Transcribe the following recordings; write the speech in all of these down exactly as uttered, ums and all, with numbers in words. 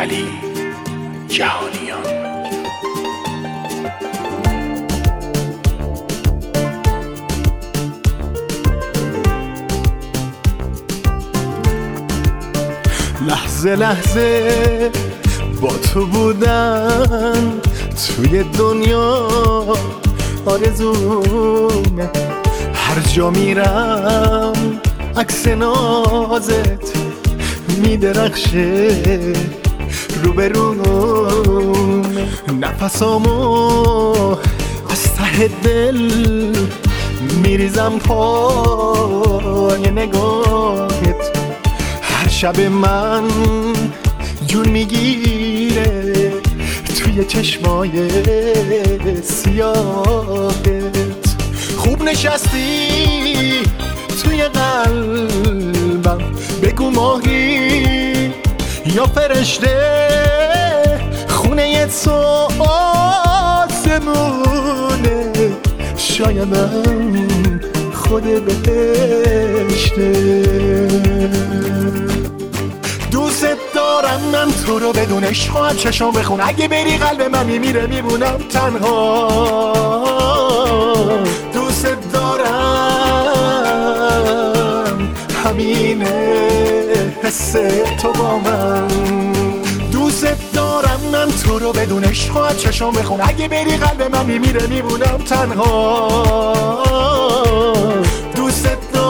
علی جهانیان. لحظه لحظه با تو بودن توی دنیا آرزومه، هر جا میرم عکس نازت میدرخشه روبرومه، نفسامو از ته دل میریزم پای نگاهت، هر شب من جون میگیره توی چشمای سیاهت، خوب نشستی توی قلبم، بگو ماهی یا فرشته، خونه تو آسمونه، شایدم خود بهشته. دوست دارم من تو رو بدون عشق چشم بخون، اگه بری قلب من میمیره میمونم تنها. دوست دارم همینه حس تو با من، دوست دارم من تو رو بدون عشق چشم بخون، اگه بری قلب من میمیره میمونم تنها. دوست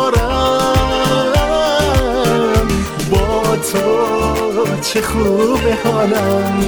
دارم با تو چه خوبه حالم.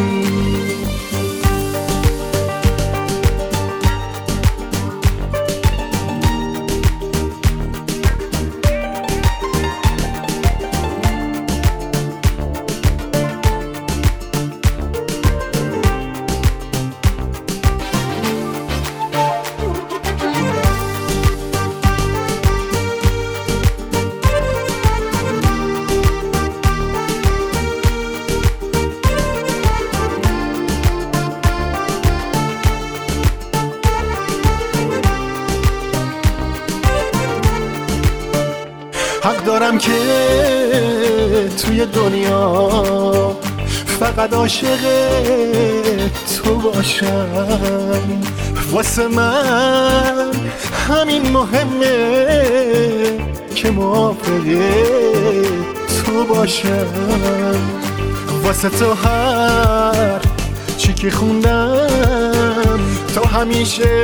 حق دارم که توی دنیا فقط عاشق تو باشم، واسه من همین مهمه که موافق تو باشم، واسه تو هر چی که خوندم تو همیشه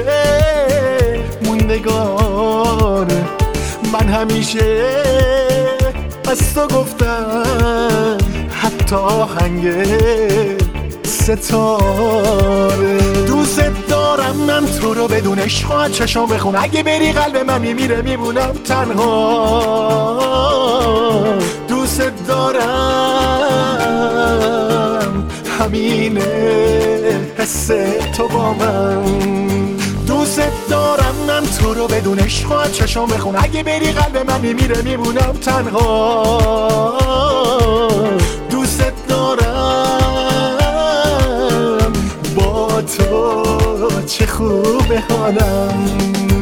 موندگار، من همیشه از تو گفتم حتی آهنگ ستاره. دوست دارم من تو رو بدون عشق چشم بخون، اگه بری قلب من میمیره میمونم تنها. دوست دارم همینه حس تو با من، دوست دارم من تو رو بدون عشق چشم بخون، اگه بری قلب من میمیره میمونم تنها. دوست دارم با تو چه خوبه حالم.